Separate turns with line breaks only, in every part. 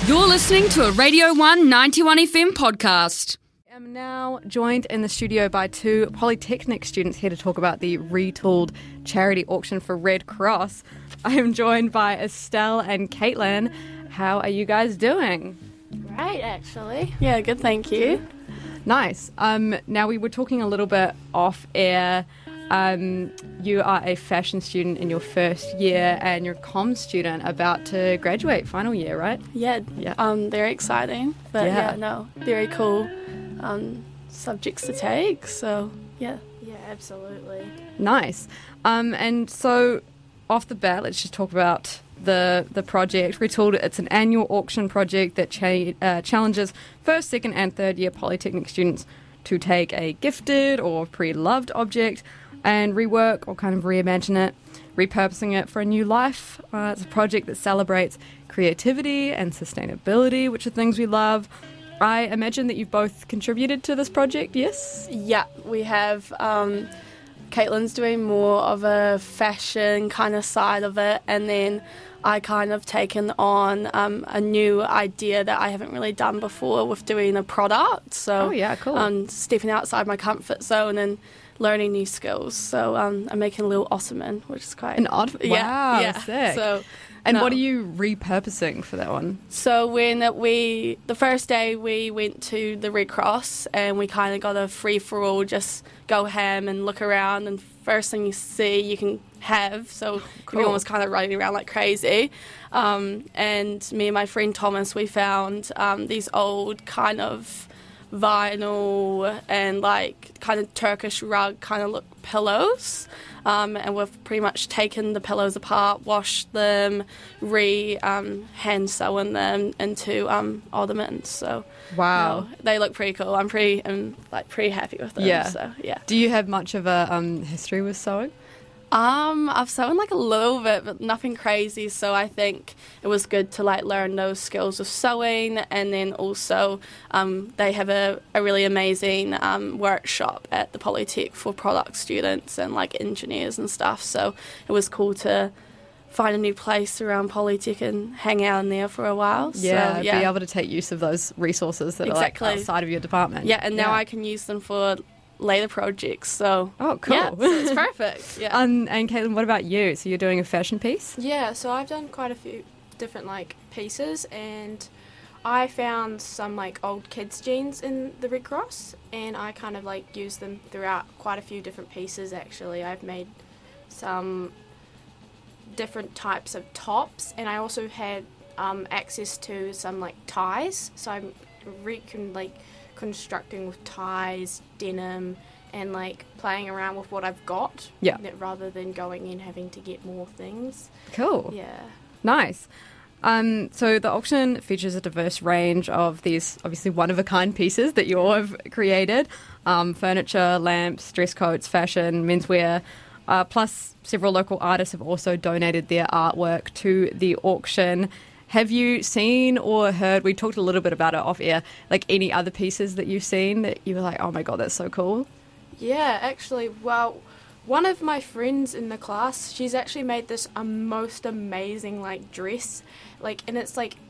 You're listening to a Radio 1 91 FM podcast.
I'm now joined in the studio by two Polytechnic students here to talk about the retooled charity auction for Red Cross. I am joined by Estelle and Caitlin. How are you guys doing?
Great, actually. Yeah, good, thank you.
Nice. Now, we were talking a little bit off air. You are a fashion student in your first year and you're a comms student about to graduate, final year, right?
Yeah. Very exciting, but very cool subjects to take, so yeah. Yeah, absolutely.
Nice. And so off the bat, let's just talk about the project. Retooled, it's an annual auction project that challenges first, second and third year Polytechnic students to take a gifted or pre-loved object and rework or kind of reimagine it, repurposing it for a new life. It's a project that celebrates creativity and sustainability, which are things we love. I imagine that you've both contributed to this project, yes?
Yeah, we have. Caitlin's doing more of a fashion kind of side of it, and then I kind of taken on a new idea that I haven't really done before with doing a product. So,
cool.
Stepping outside my comfort zone and learning new skills. So I'm making a little ottoman, which is quite...
Wow, sick.
So,
what are you repurposing for that one?
So the first day we went to the Red Cross and we kind of got a free-for-all, just go ham and look around, and first thing you see you can have. So
cool.
Everyone was kind of running around like crazy. And me and my friend Thomas, we found these old kind of vinyl and like kind of Turkish rug kind of look pillows, and we've pretty much taken the pillows apart, washed them, hand sewn them into ottomans. So
wow,
they look pretty cool. I'm pretty happy with them.
Yeah.
So yeah.
Do you have much of a history with sewing?
I've sewn like a little bit, but nothing crazy. So I think it was good to like learn those skills of sewing, and then also they have a really amazing workshop at the Polytech for product students and like engineers and stuff. So it was cool to find a new place around Polytech and hang out in there for a while.
Yeah, be able to take use of those resources that are like outside of your department.
Yeah, and now I can use them for later projects, so
cool.
Yeah, so it's perfect. Yeah.
And Caitlin, what about you? So you're doing a fashion piece?
Yeah, so I've done quite a few different like pieces, and I found some like old kids jeans in the Red Cross, and I kind of like used them throughout quite a few different pieces. Actually, I've made some different types of tops, and I also had access to some like ties, so I'm constructing with ties, denim, and like playing around with what I've got, rather than going in having to get more things.
Cool.
Yeah.
Nice. So the auction features a diverse range of these obviously one-of-a-kind pieces that you all have created. Furniture, lamps, dress coats, fashion, menswear, plus several local artists have also donated their artwork to the auction. Have you seen or heard, we talked a little bit about it off air, like any other pieces that you've seen that you were like, oh my God, that's so cool?
Yeah, actually, well, one of my friends in the class, she's actually made this most amazing like dress, like, and it's like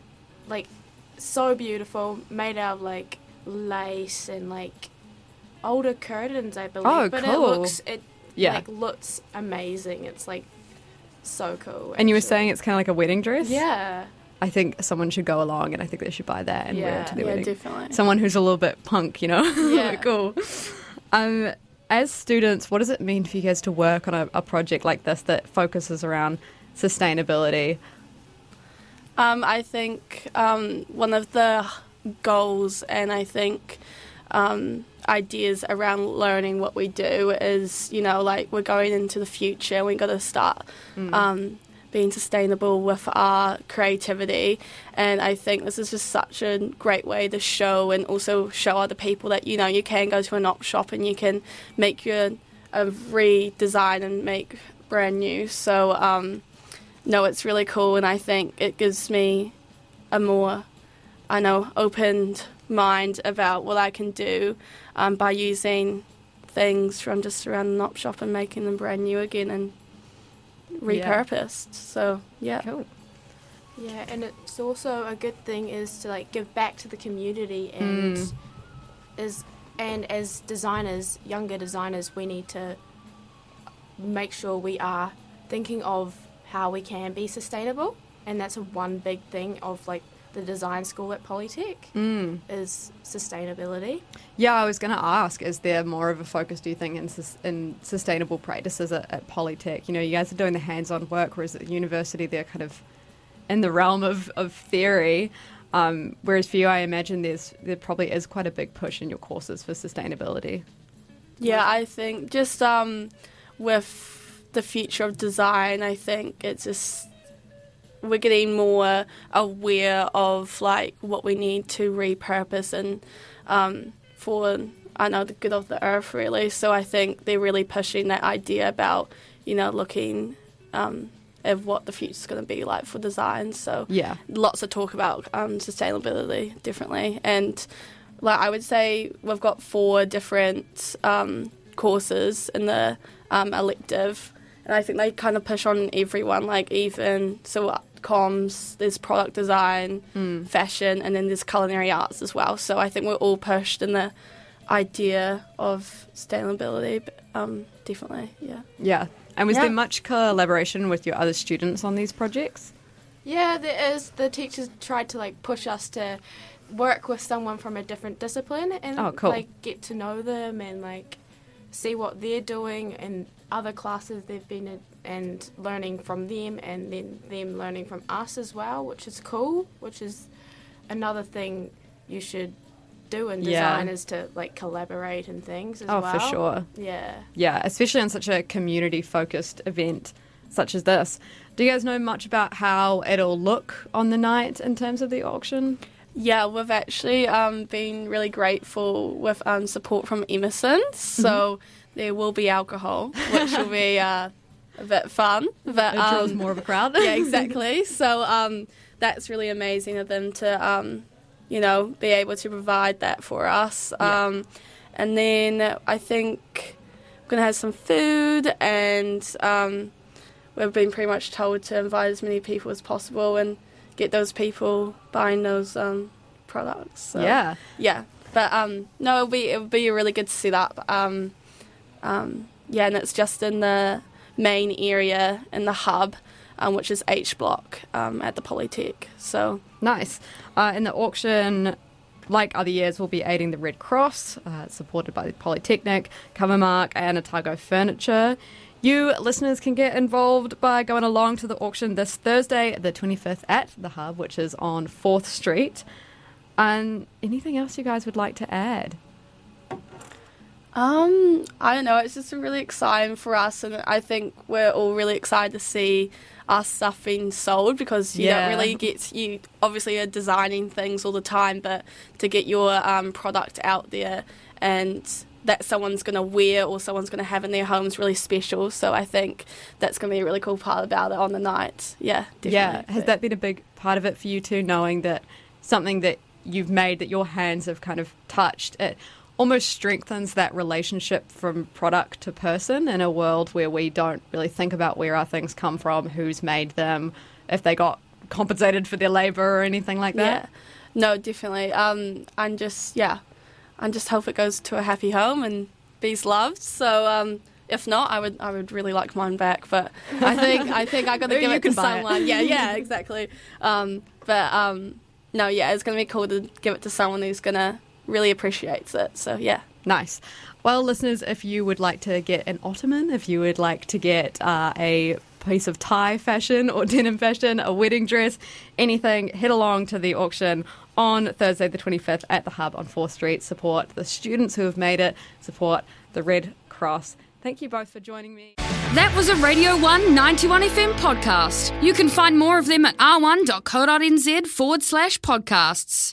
so beautiful, made out of like lace and like older curtains, I believe.
Oh,
but
cool.
It looks amazing. It's like so cool.
And you were saying it's kind of like a wedding dress?
Yeah.
I think someone should go along and I think they should buy that and wear it to their wedding.
Yeah, definitely.
Someone who's a little bit punk, you know?
Yeah.
Cool. As students, what does it mean for you guys to work on a project like this that focuses around sustainability?
I think one of the goals, and I think ideas around learning what we do is, you know, like we're going into the future, we got to start being sustainable with our creativity, and I think this is just such a great way to show and also show other people that, you know, you can go to an op shop and you can make a redesign and make brand new. So no, it's really cool, and I think it gives me a more, opened mind about what I can do by using things from just around an op shop and making them brand new again and repurposed. So yeah.
Cool.
Yeah, and it's also a good thing is to like give back to the community, and as designers, younger designers, we need to make sure we are thinking of how we can be sustainable, and that's one big thing of like the design school at Polytech is sustainability.
Yeah, I was going to ask, is there more of a focus, do you think, in sustainable practices at Polytech? You know, you guys are doing the hands-on work, whereas at university they're kind of in the realm of theory. Whereas for you, I imagine there probably is quite a big push in your courses for sustainability.
Yeah, I think just with the future of design, I think it's just we're getting more aware of like what we need to repurpose and for the good of the earth, really. So I think they're really pushing that idea about, you know, looking of what the future's going to be like for design. So
yeah,
lots of talk about sustainability, definitely. And like I would say we've got 4 different courses in the elective, and I think they kind of push on everyone, like even comms, there's product design, fashion, and then there's culinary arts as well. So I think we're all pushed in the idea of sustainability, definitely, yeah.
Yeah. And was there much collaboration with your other students on these projects?
Yeah, there is. The teachers tried to like push us to work with someone from a different discipline and like get to know them and like see what they're doing in other classes they've been in and learning from them, and then them learning from us as well, which is cool, which is another thing you should do in design is to like collaborate and things as well.
Oh, for sure. Yeah, especially on such a community focused event such as this. Do you guys know much about how it'll look on the night in terms of the auction?
Yeah, we've actually been really grateful with support from Emerson, so there will be alcohol, which will be a bit fun. But
it draws more of a crowd.
Yeah, exactly. So that's really amazing of them to be able to provide that for us. And then I think we're going to have some food, and we've been pretty much told to invite as many people as possible and get those people buying those products. So, yeah. But no, it'll be a really good setup. And it's just in the main area in the hub, which is H Block at the Polytech. So
nice. In the auction, like other years, we'll be aiding the Red Cross, supported by the Polytechnic, Covermark and Otago Furniture. You listeners can get involved by going along to the auction this Thursday, the 25th, at the Hub, which is on 4th Street. And anything else you guys would like to add?
I don't know. It's just really exciting for us, and I think we're all really excited to see our stuff being sold, because you don't really get, you obviously are designing things all the time, but to get your product out there and that someone's going to wear or someone's going to have in their home is really special. So I think that's going to be a really cool part about it on the night. Yeah, definitely.
Yeah, has that been a big part of it for you too, knowing that something that you've made, that your hands have kind of touched, it almost strengthens that relationship from product to person in a world where we don't really think about where our things come from, who's made them, if they got compensated for their labour or anything like that?
Yeah, no, definitely. And just hope it goes to a happy home and be's loved. So if not, I would really like mine back. But I think I got to give it to someone. Yeah, exactly. No, it's going to be cool to give it to someone who's going to really appreciates it. So yeah.
Nice. Well, listeners, if you would like to get an ottoman, if you would like to get a piece of tie fashion or denim fashion, a wedding dress, anything, head along to the auction on Thursday the 25th at the Hub on 4th Street. Support the students who have made it, support the Red Cross. Thank you both for joining me.
That was a Radio 1 91 FM podcast. You can find more of them at r1.co.nz/podcasts.